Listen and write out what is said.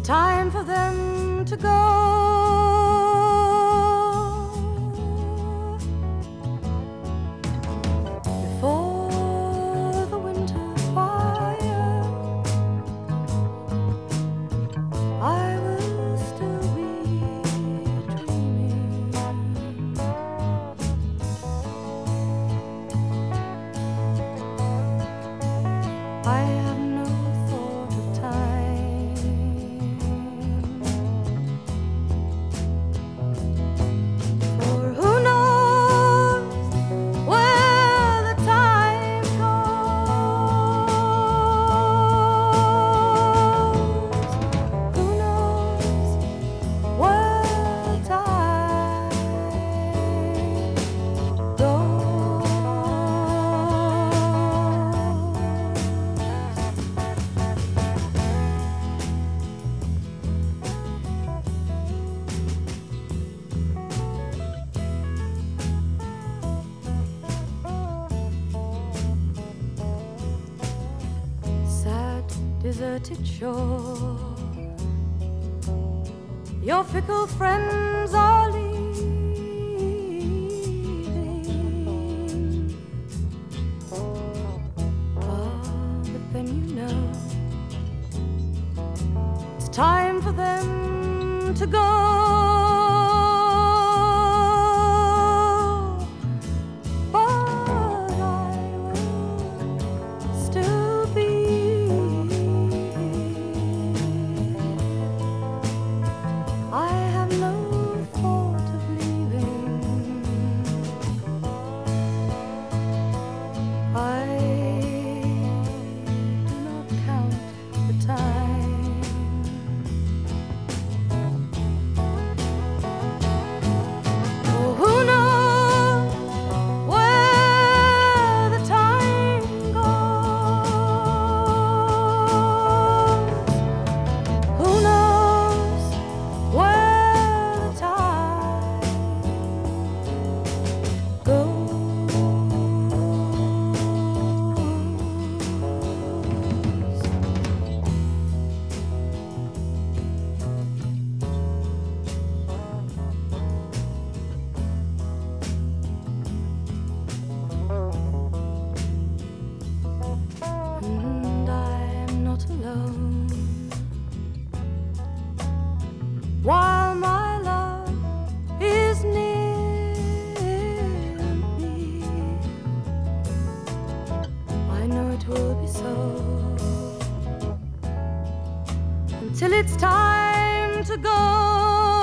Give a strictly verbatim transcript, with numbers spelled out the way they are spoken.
time for them to go. Before the winter fire, I will still be dreaming. I have no thought of time, for who knows where the time goes? Who knows where the time goes? Sad, deserted shore, your fickle friends are leaving. Ah, but then you know it's time for them to go. But I will still be. I have no thought of leaving. I do not count the time. Oh, who knows where the time goes? Who knows where the time goes? And I'm not alone, while my love is near me. I know it will be so until it's time to go.